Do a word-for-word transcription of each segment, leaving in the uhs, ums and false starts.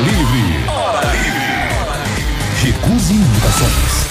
livre. Hora livre. Recuse imitações.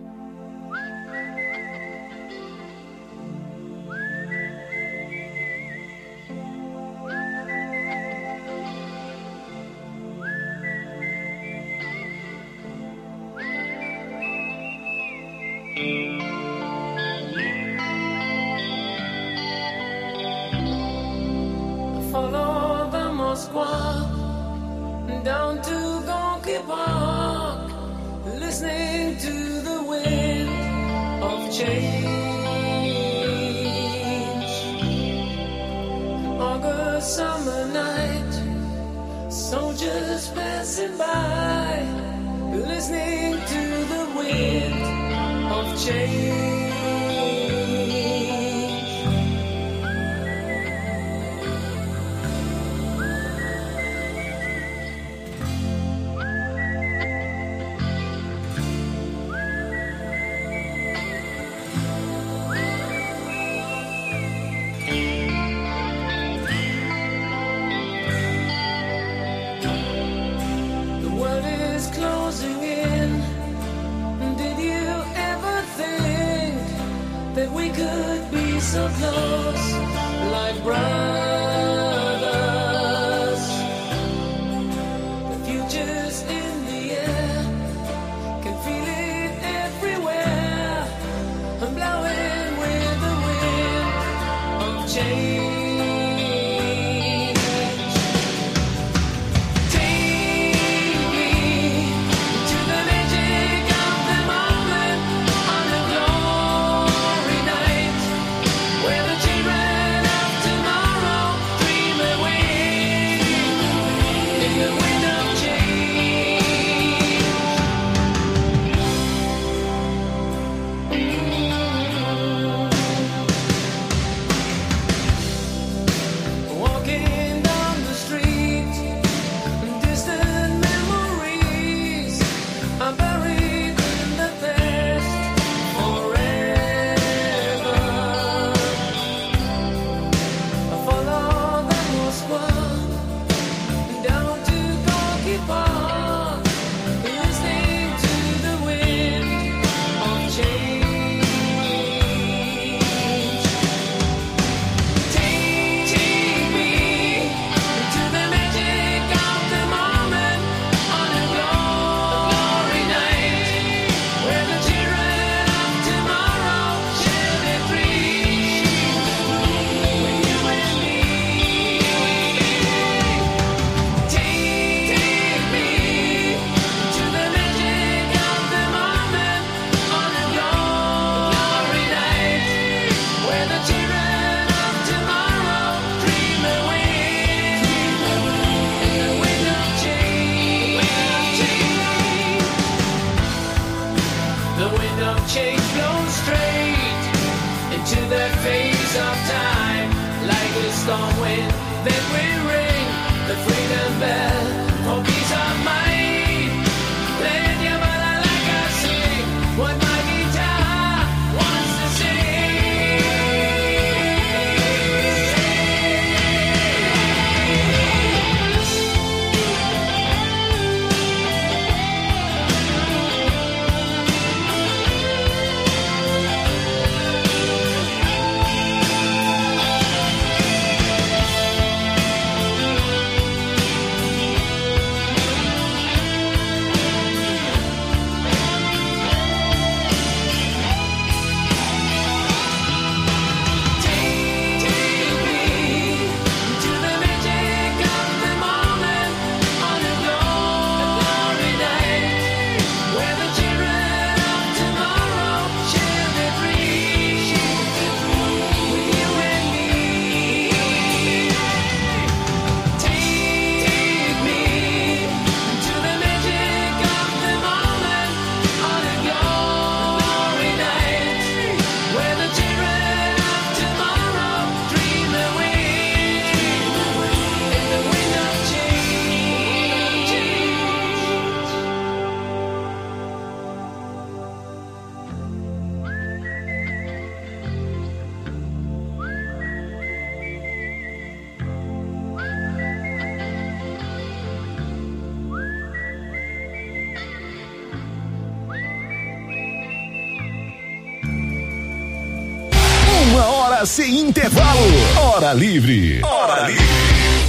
Follow the Moskva down to Gonky Park, listening to the wind of change. August summer night, soldiers passing by, listening to the wind of change. Closing in. Did you ever think that we could be so close, like brothers? The future's in the air, can feel it everywhere. I'm blowing with the wind of change. volta sem intervalo. Hora Livre. Hora Livre.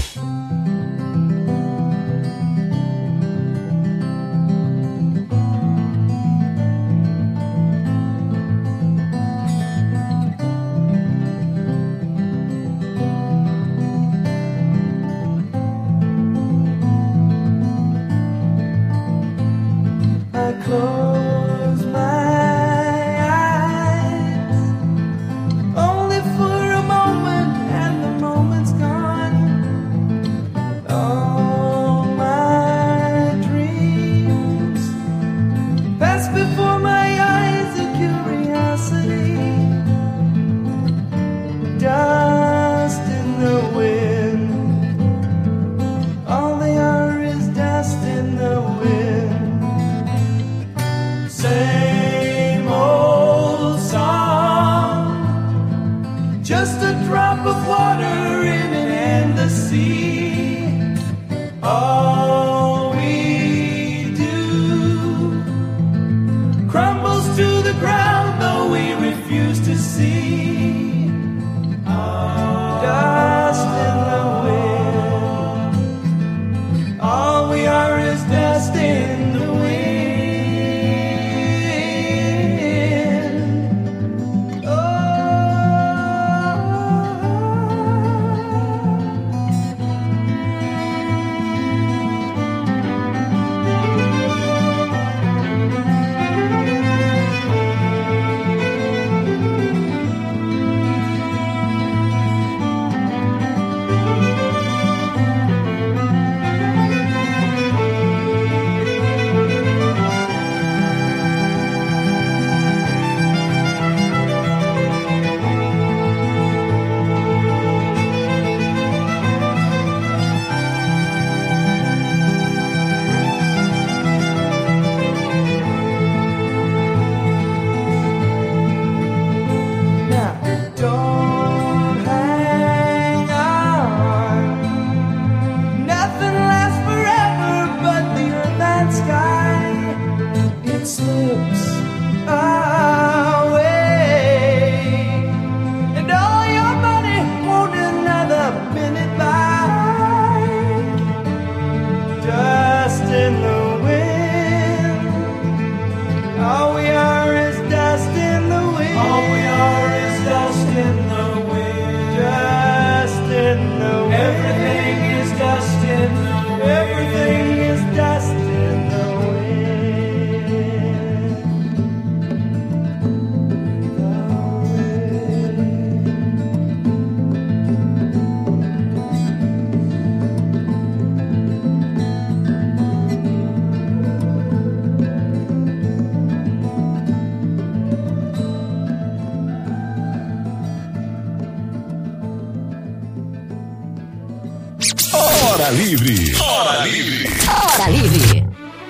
Hora Livre. Hora Livre. Hora Livre.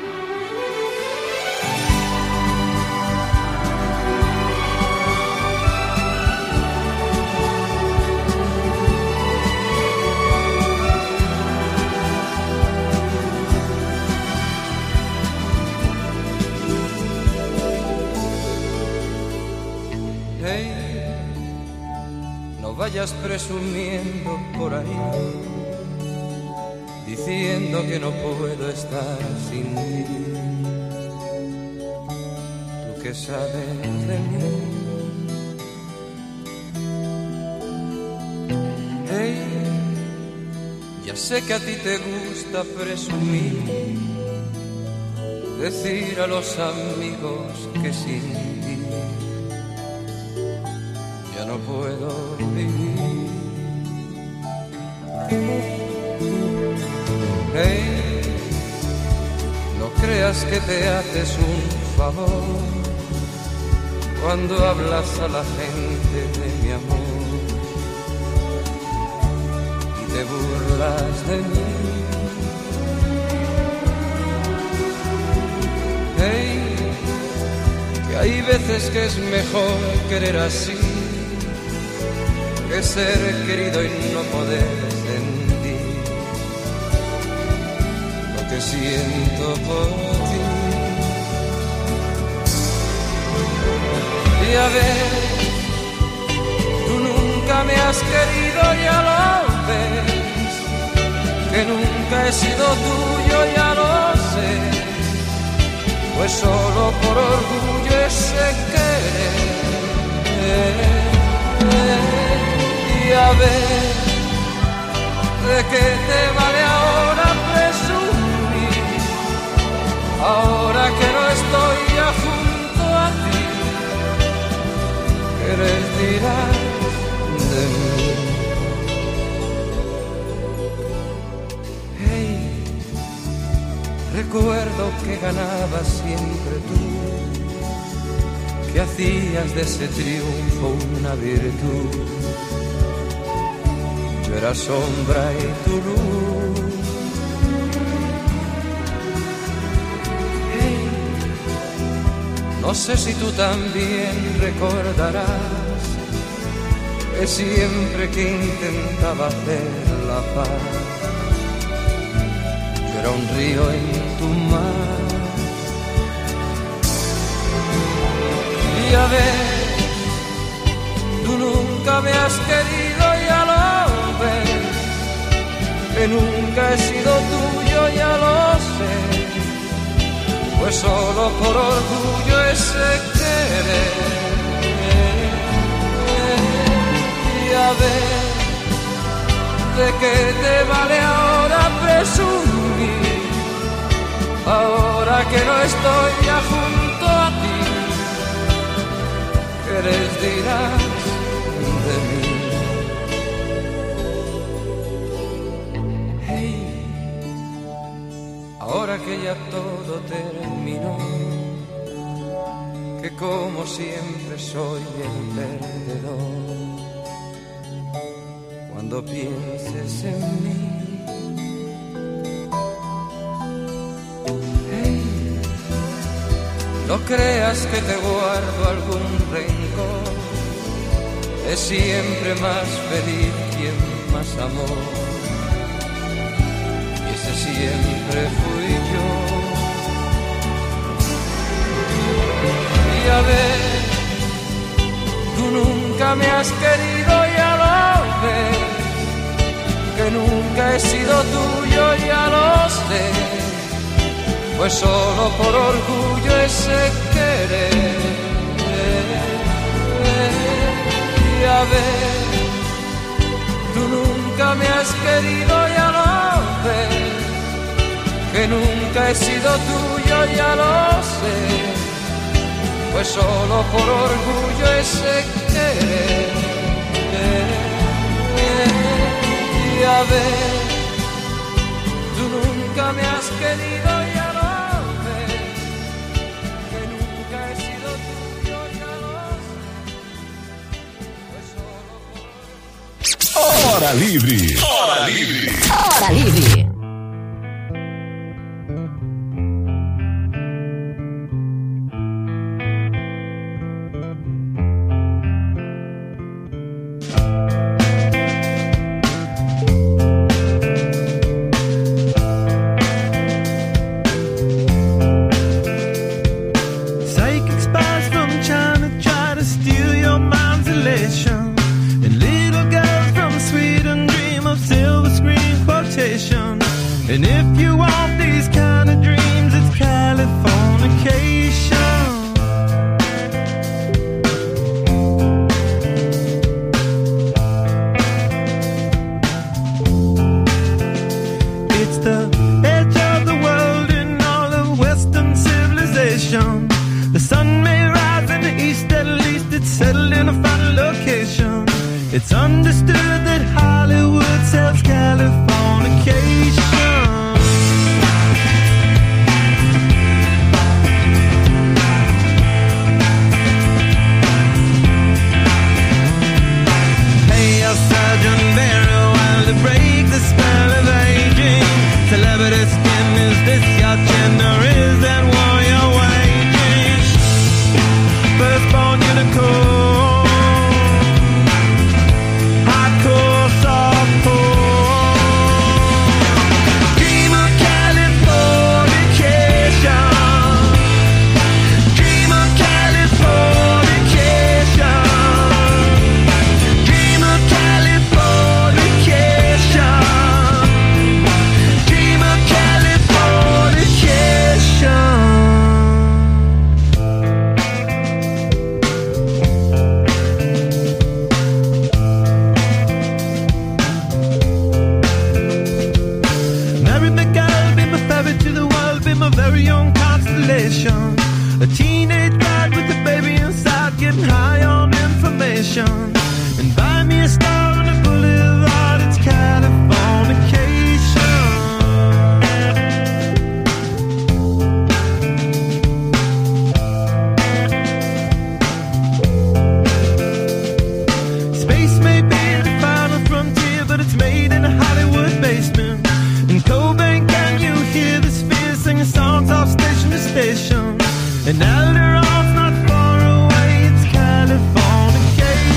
Hey, no vayas presumiendo por ahí, diciendo que no puedo estar sin ti. Tú que sabes de mí. Hey, ya sé que a ti te gusta presumir, decir a los amigos que sin ti ya no puedo vivir. Hey, no creas que te haces un favor cuando hablas a la gente de mi amor y te burlas de mí. Hey, que hay veces que es mejor querer así que ser querido y no poder sentir lo que siento por ti. Y a ver, tú nunca nunca me has querido, ya lo ves, que nunca he sido tuyo, ya lo sé, pues solo por orgullo ese querer. Y a ver, ¿de qué te vale ahora presumir? Ahora que no estoy ya junto a ti, ¿qué les dirás de mí? Hey, recuerdo que ganabas siempre tú, que hacías de ese triunfo una virtud. Yo era sombra y tu luz. Hey, no sé si tú también recordarás que siempre que intentaba hacer la paz, yo era un río en tu mar. Y a ver, tú nunca me has querido, ya lo ves, que nunca he sido tuyo, ya lo sé, pues solo por orgullo ese querer. Y a ver, ¿de qué te vale ahora presumir? Ahora que no estoy ya junto a ti, ¿qué les dirás de mí? Hey, ahora que ya todo terminó, que como siempre soy el perdedor, cuando pienses en mí, hey, no creas que te guardo algún rencor, es siempre más feliz quien más amó, y ese siempre fui yo. Y a ver, tú nunca me has querido, ya lo ves, que nunca he sido tuyo, ya lo sé, pues solo por orgullo ese querer. Y a ver, tú nunca me has querido, ya lo ves, que nunca he sido tuyo, ya lo sé, pues solo por orgullo ese querer. Y a ver, tú nunca me has querido, ya lo ves, que nunca he sido tuyo, ya lo sé, pues solo por... Hora Livre. Hora Livre. Hora Livre. And if you want these kind of dreams, it's Californication. It's the edge of the world in all of Western civilization. The sun may rise in the east, at least it's settled in a final location. It's understood that Hollywood sells Californication. Break the spell of aging. Celebrity skin, is this your gender? Is that war you're waging? Firstborn unicorn, hardcore some constellation. A teenage bride with a baby inside, getting high on information. And buy me a star on the boulevard, it's Californication. Space may be the final frontier, but it's made in a Hollywood basement. In Cobain, can you hear the sphere singing songs off station to station? And Alderon's not far away, it's Californication.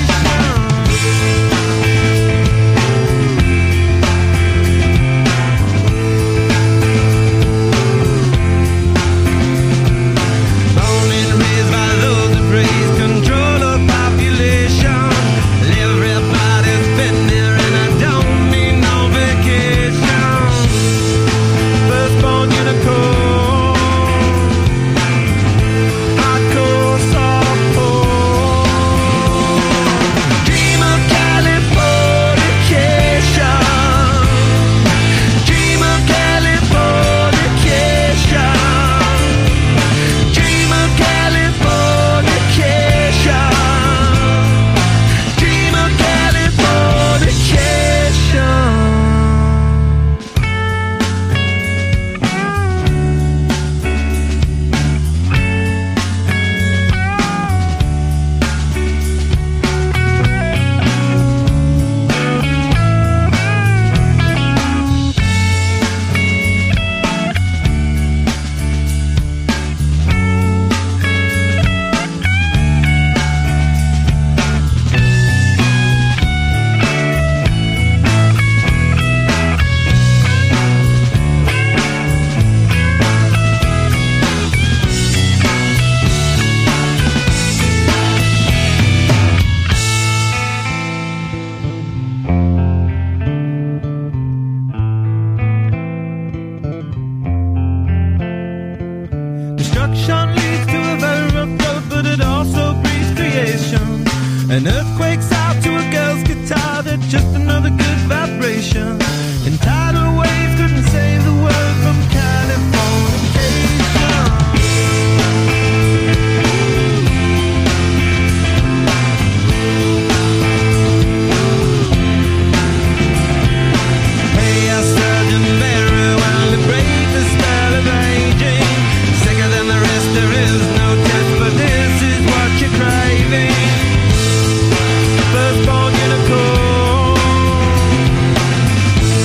Born and raised by those that praise control of population. Everybody's been there and I don't need no vacation. Firstborn unicorn. Destruction leads to a very rough road, but it also breeds creation. An earthquake's out to a girl's guitar, that's just another good vibration. And tidal waves couldn't save the world from Californication. Hey, I surgeon very well to break the spell of aging. Sicker than the rest, there is no test, but this is what you're craving. Firstborn unicorn.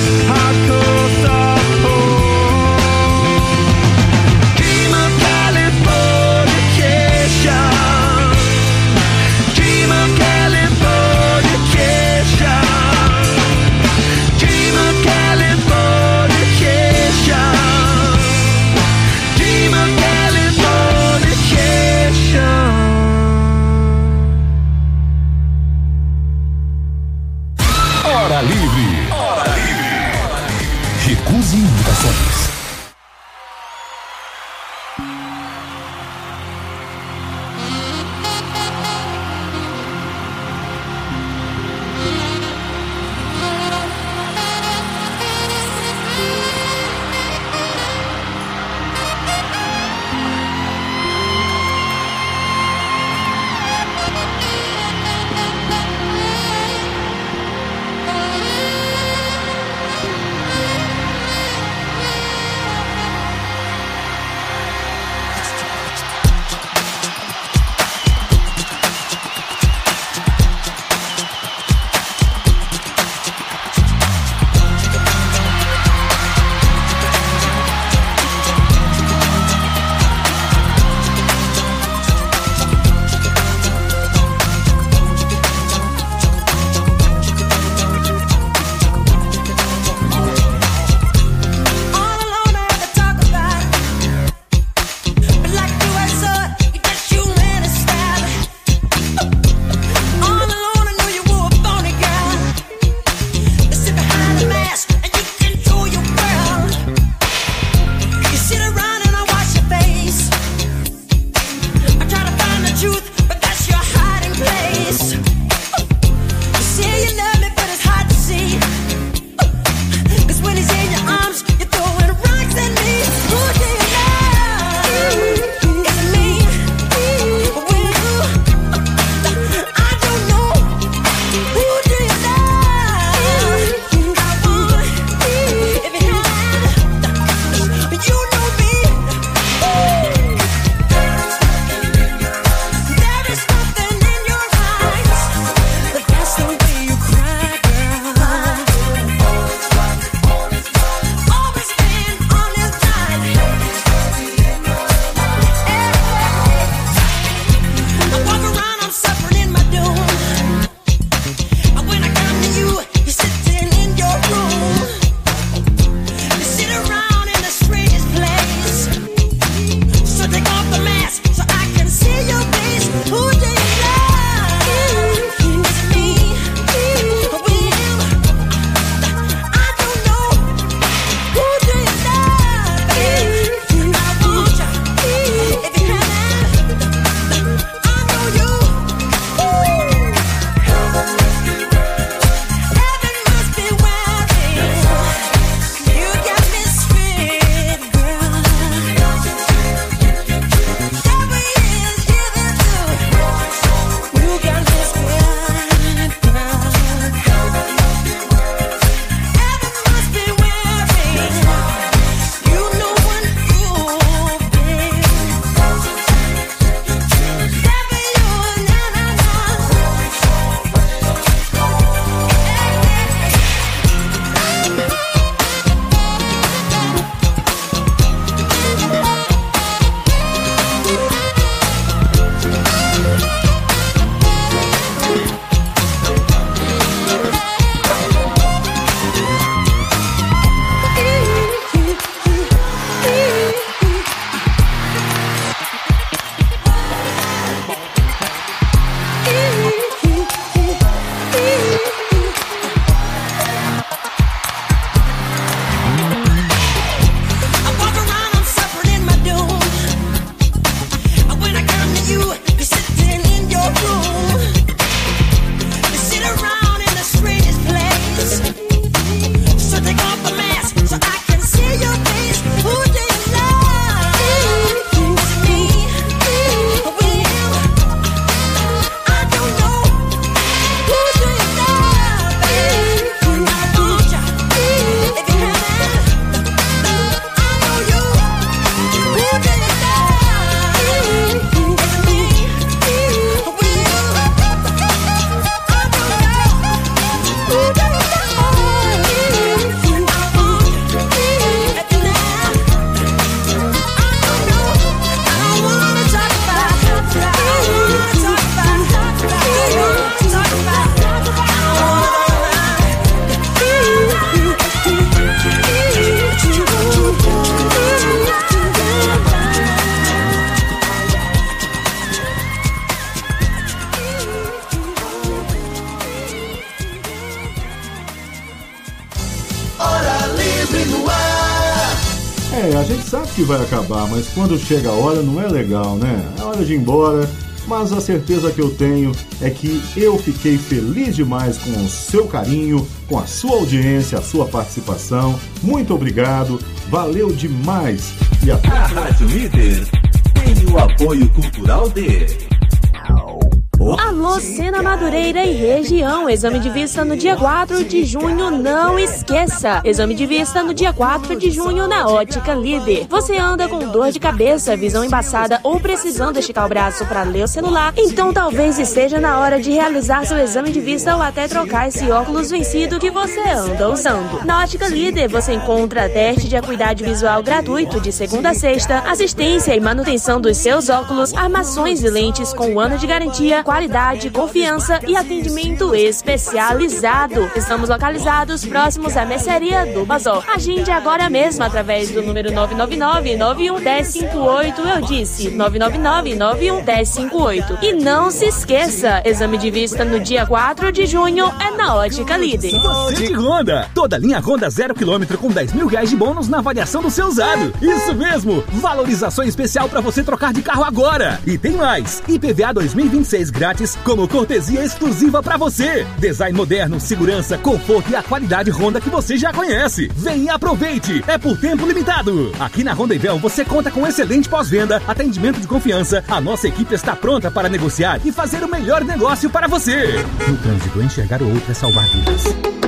gente sabe que vai acabar, mas quando chega a hora não é legal, né? É hora de ir embora, mas a certeza que eu tenho é que eu fiquei feliz demais com o seu carinho, com a sua audiência, a sua participação. Muito obrigado, valeu demais. E até a Rádio Líder tem o apoio cultural de... Alô, Sena Madureira e região. Exame de vista no dia quatro de junho, não esqueça. Exame de vista no dia quatro de junho na Ótica Líder. Você anda com dor de cabeça, visão embaçada ou precisando esticar o braço para ler o celular? Então talvez esteja na hora de realizar seu exame de vista ou até trocar esse óculos vencido que você anda usando. Na Ótica Líder você encontra teste de acuidade visual gratuito de segunda a sexta, assistência e manutenção dos seus óculos, armações e lentes com um ano de garantia, qualidade, confiança e atendimento especializado. Estamos localizados próximos à mercearia do Bazó. Agende agora mesmo através do número nove nove nove, nove um um zero cinco oito. Eu disse nove nove nove, nove um um zero cinco oito. E não se esqueça, exame de vista no dia quatro de junho é na Ótica Líder. Você de Honda, toda linha Honda zero quilômetro com dez mil reais de bônus na avaliação do seu usado. Isso mesmo, valorização especial para você trocar de carro agora. E tem mais, I P V A dois mil e vinte e seis grátis como cortesia exclusiva para você. Design moderno, segurança, conforto e a qualidade Honda que você já conhece. Vem e aproveite, é por tempo limitado. Aqui na Honda Ivel você conta com excelente pós-venda, atendimento de confiança. A nossa equipe está pronta para negociar e fazer o melhor negócio para você. No trânsito, enxergar o outro é salvar vidas.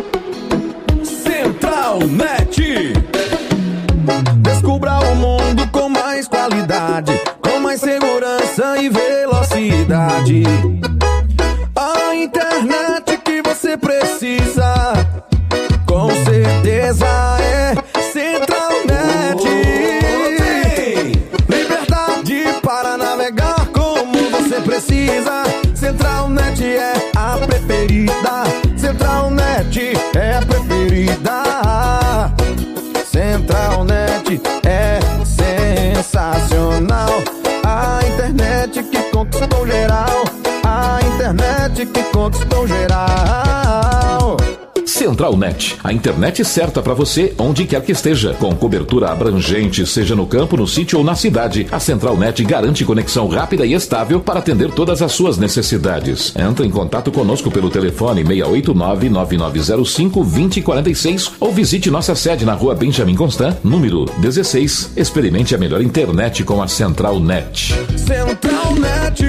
Central Net. Descubra o mundo com mais qualidade, com mais segurança e velocidade. A internet que você precisa, com certeza é Centralnet. Liberdade para navegar como você precisa. Centralnet é a preferida. Centralnet é a preferida. Centralnet é sensacional. A internet que conquistou geral. A internet que conquistou geral. Centralnet, a internet certa para você onde quer que esteja, com cobertura abrangente, seja no campo, no sítio ou na cidade. A Centralnet garante conexão rápida e estável para atender todas as suas necessidades. Entre em contato conosco pelo telefone seis oito nove, nove nove zero cinco, dois zero quatro seis ou visite nossa sede na rua Benjamin Constant, número dezesseis. Experimente a melhor internet com a Centralnet. Centralnet.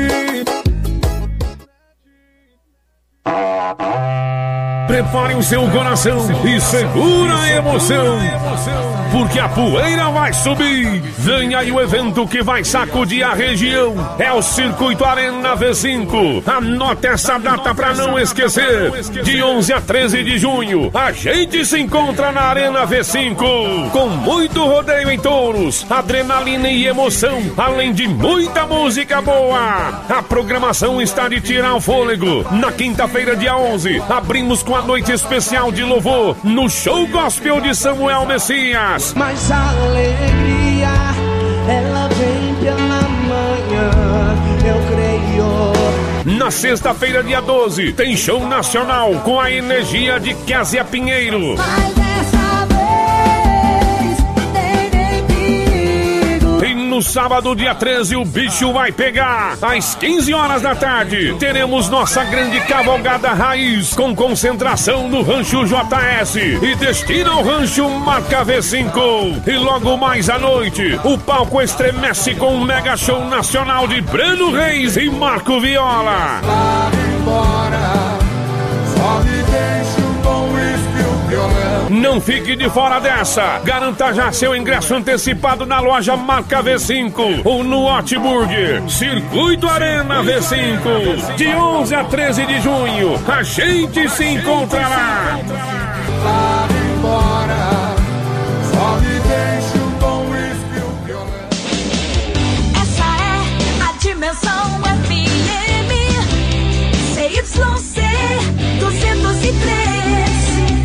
Prepare o seu coração e segura a emoção, porque a poeira vai subir. Vem aí o evento que vai sacudir a região. É o Circuito Arena V cinco. Anote essa data pra não esquecer. De onze a treze de junho, a gente se encontra na Arena V cinco, com muito rodeio em touros, adrenalina e emoção, além de muita música boa. A programação está de tirar o fôlego. Na quinta-feira, dia onze, abrimos com a noite especial de louvor no show gospel de Samuel Messias. Mas a alegria, ela vem pela manhã, eu creio. Na sexta-feira, dia doze, tem show nacional com a energia de Kézia Pinheiro. Mas dessa vez, tem nem perigo. E no sábado, dia treze, o bicho vai pegar. Às quinze horas da tarde, teremos nossa grande cavalgada raiz, com concentração no Rancho J S e destino ao Rancho Marca V cinco. E logo mais à noite, o palco estremece com um mega show nacional de Breno Reis e Marco Viola. Lá embora, só me deixo com uísque o violão. Não fique de fora dessa. Garanta já seu ingresso antecipado na loja Marca V cinco ou no Hotburger. Circuito Arena V cinco. De onze a treze de junho, a gente se encontra lá. Lá embora, só me deixo com uísque o violão. Essa é a Dimensão F M C Y C duzentos e três,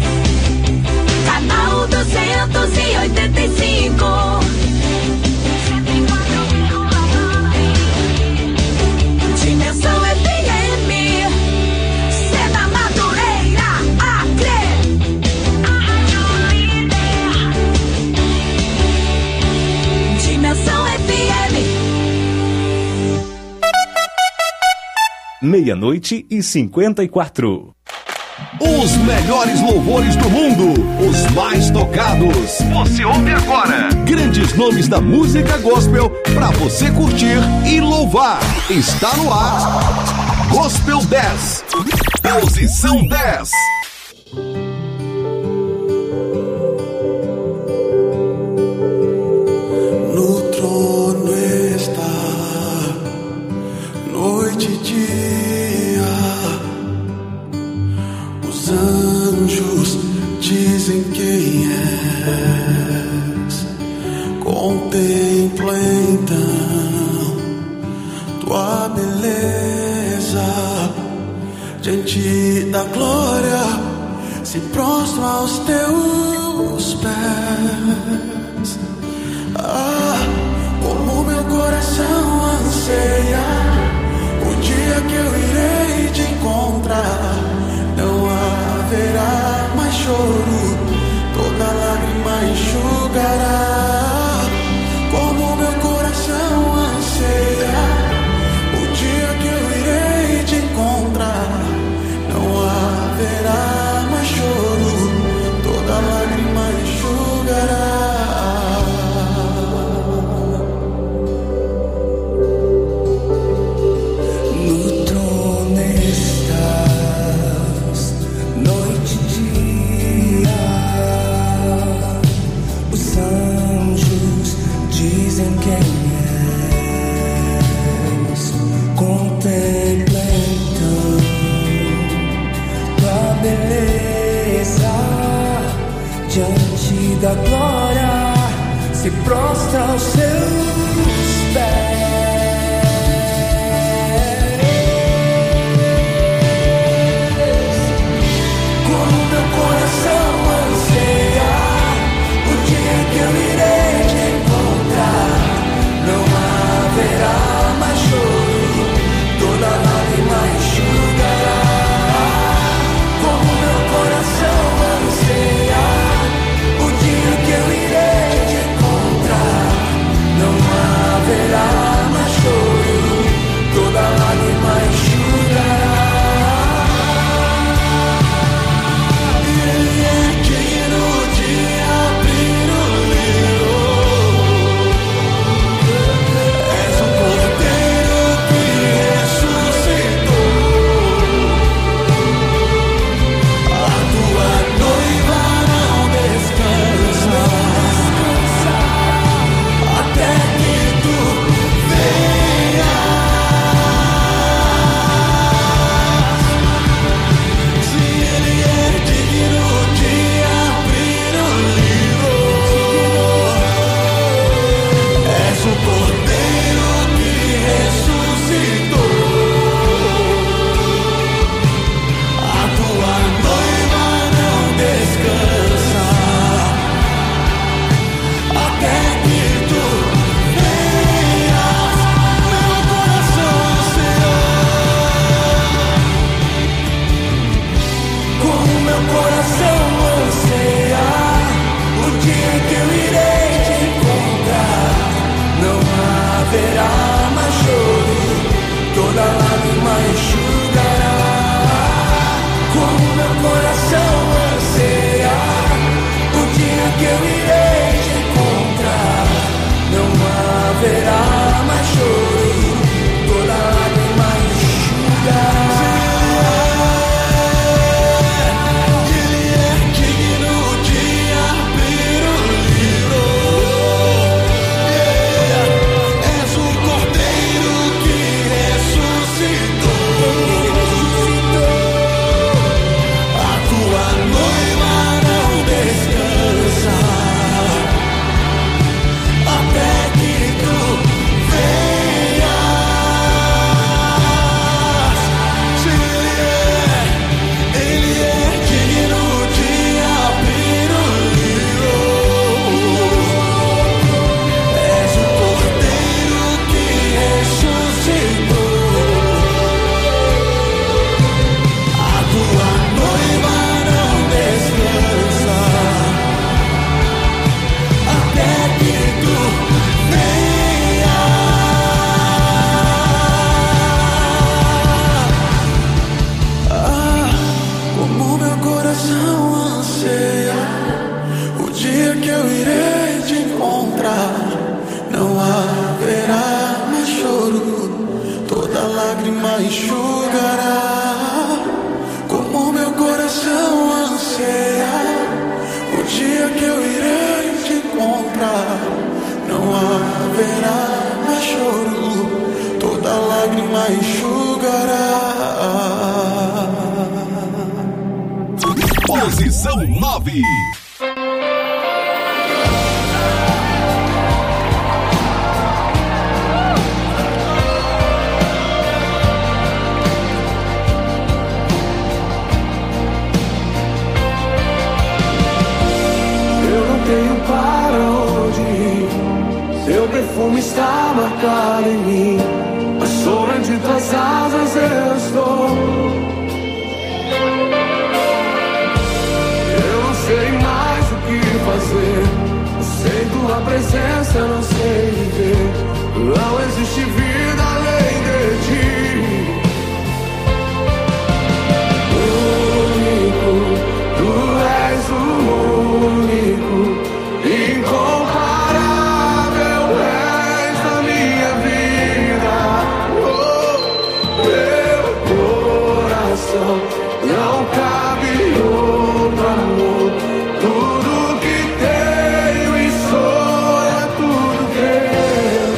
canal duzentos e oitenta e cinco. Dimensão F M, Sena Madureira, Acre. meia-noite e cinquenta e quatro. Os melhores louvores do mundo, os mais tocados. Você ouve agora. Grandes nomes da música gospel pra você curtir e louvar. Está no ar. Gospel dez. Posição dez. No trono está noite e dia. Os anjos dizem quem és. Contempla então tua beleza. Diante da glória se prostra aos teus pés. Ah, como meu coração anseia o dia que eu irei te encontrar. Não haverá mais choro, toda lágrima enxugará. Como meu coração anseia o dia que eu irei te encontrar. Não haverá mais choro, toda lágrima enxugará. No trono está enxugará. Como meu coração anseia o dia que eu irei te encontrar. Não haverá mais choro, toda lágrima enxugará. Posição nove. Tenho para onde ir, seu perfume está marcado em mim, a sombra de tuas asas eu estou. Eu não sei mais o que fazer, sem tua presença não sei viver, não existe vida além de ti. Único, tu és o único, incomparável és na minha vida. Oh, meu coração não cabe outro amor. Tudo que tenho e sou é tudo teu.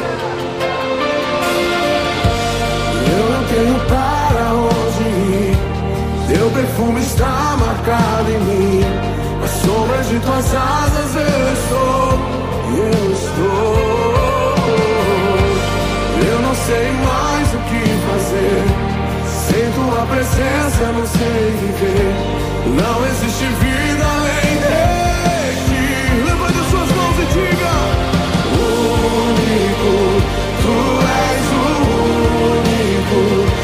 Eu não tenho para onde ir, teu perfume está marcado em mim, a sombra de tuas asas eu estou, eu estou. Eu não sei mais o que fazer, sem tua presença não sei viver, não existe vida além de ti. Levante as suas mãos e diga: único, tu és o único,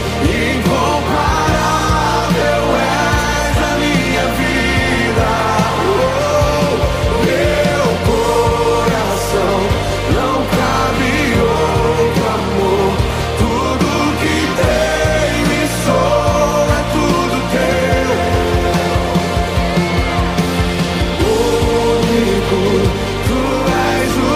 incomparável és a minha vida. Não cabe outro amor. Tudo que tenho e sou é tudo teu. Único, tu és o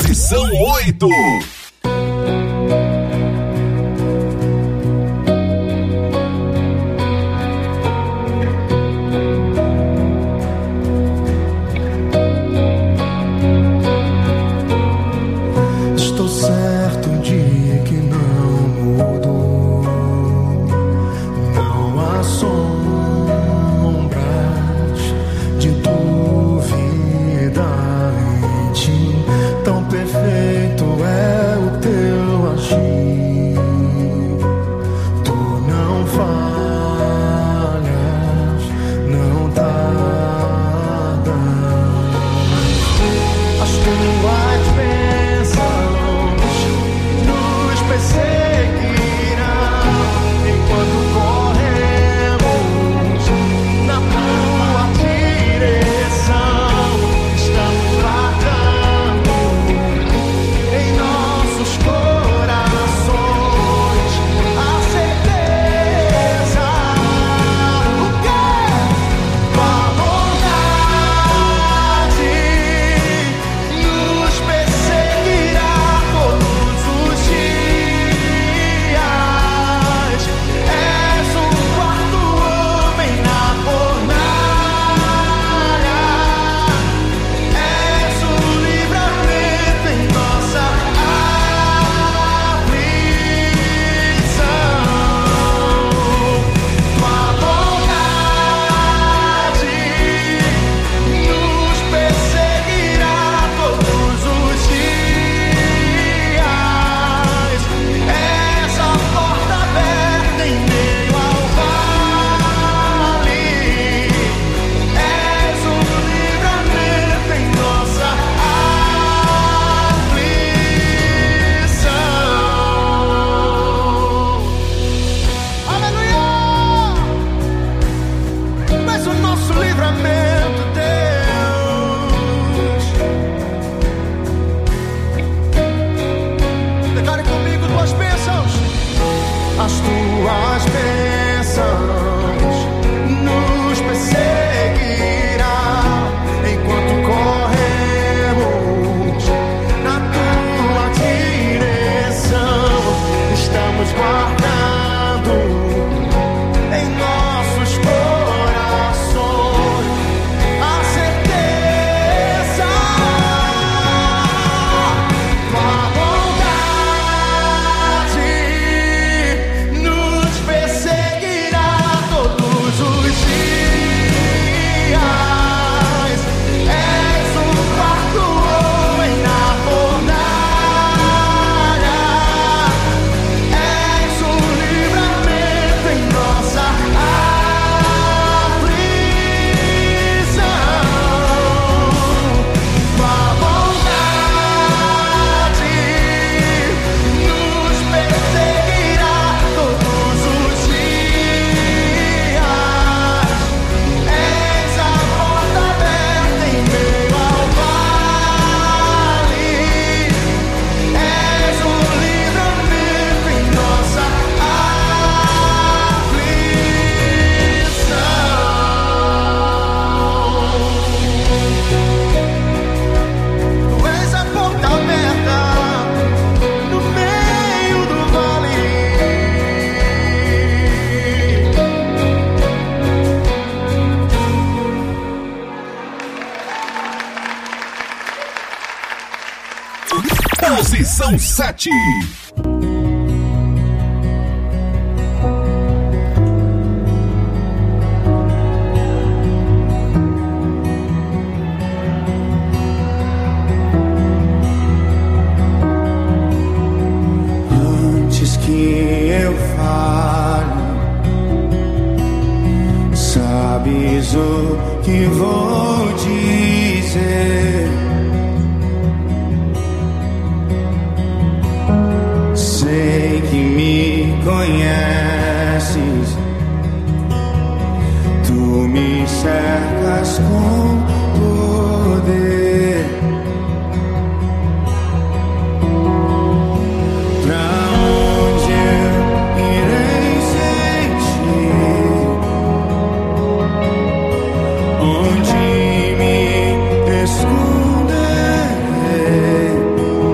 Posição oito. Estou certo de que não mudou, não há sombras de dúvida em ti. Tão perfeito é o teu agir, tu não falhas, não tardas. As tuas bênçãos nos perseguirão enquanto corremos na tua direção. Estamos guardando em nossos corações a certeza. O que? Tua bondade nos perseguirá todos os dias. És um quarto homem na fornalha, és o livramento em nossa aflição. Tua bondade nos perseguirá todos os dias. És a porta aberta em meio ao vale, és o livramento em nossa aflição. Aleluia! Tu és o nosso livramento, Deus. Declare comigo tuas bênçãos. As tuas bênçãos nos perseguirão enquanto corremos na tua direção. Estamos guardando em nossos corações a certeza. Tua bondade nos perseguirá todos os dias. És um quarto homem na fornalha, és o livramento em nossa aflição. Tua bondade nos perseguirá todos os dias. És a porta aberta em meio ao vale, és o livramento em nossa aflição. Tu és a porta aberta no meio do vale. Posição sete. Antes que eu fale, sabes o que vou dizer. Sei que me conheces, tu me cercas com poder. Pra onde eu irei sem ti? Onde me esconderei?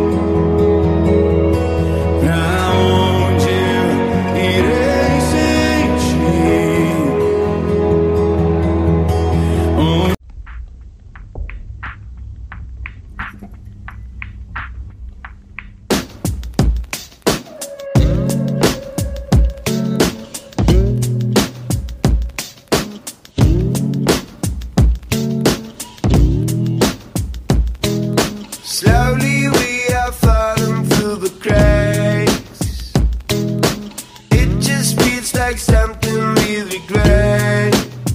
play.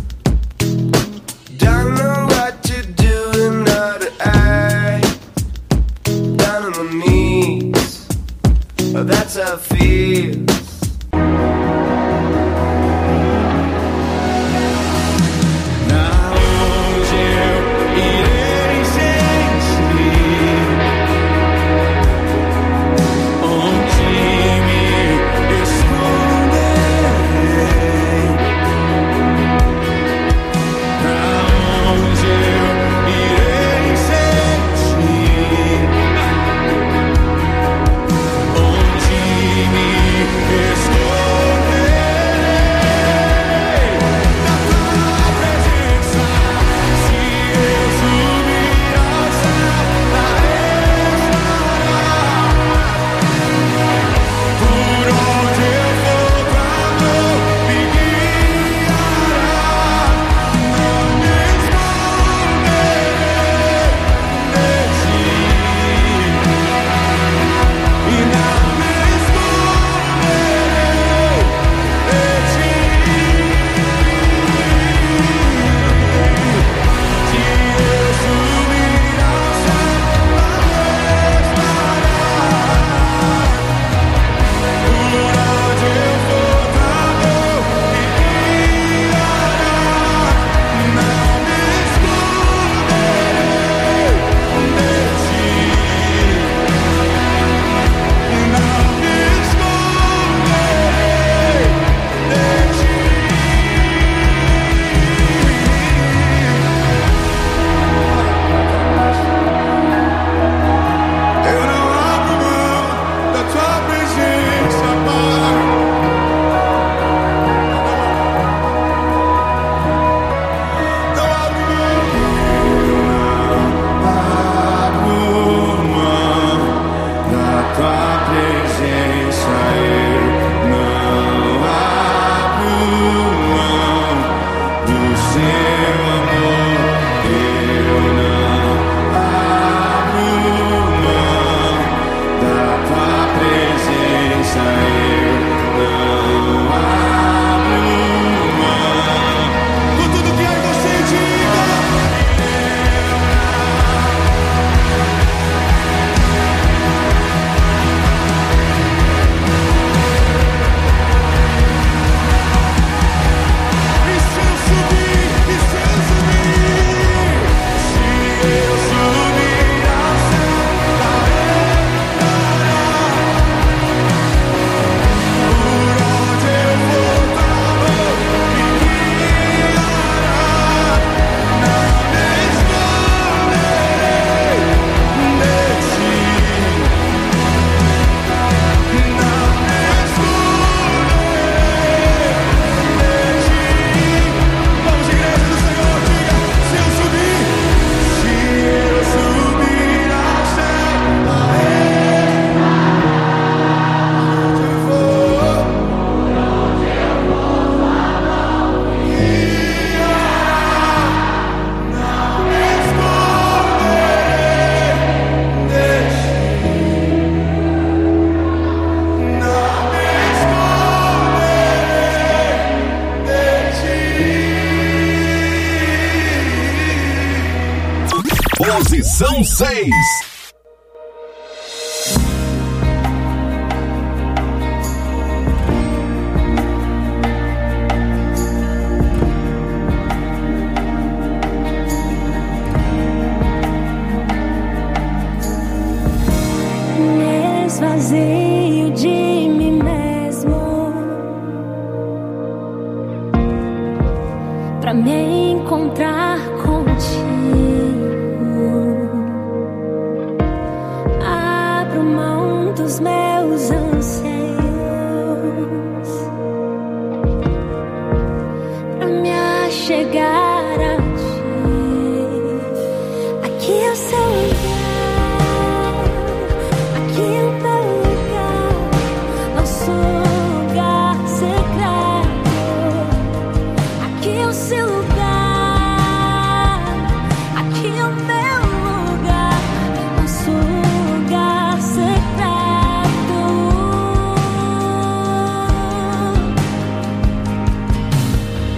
Don't know what you're doing, not I. Down on my knees, oh, that's how it feels. Posição seis. Me esvazio de mim mesmo pra me encontrar contigo. Abro mão dos meus anseios pra me achegar a ti. Aqui é o seu lugar, aqui é o meu lugar, nosso lugar secreto. Aqui é o seu lugar, aqui é o meu lugar, nosso lugar secreto.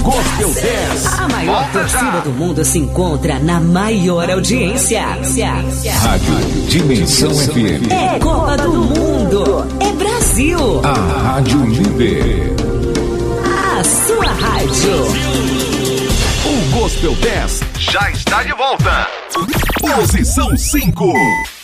Gospel dez. A maior Volta torcida já. do mundo se encontra na maior audiência. Rádio Dimensão F M. É Copa do Mundo. É Brasil. A Rádio Líder. A sua rádio. O Gospel dez já está de volta. Posição cinco.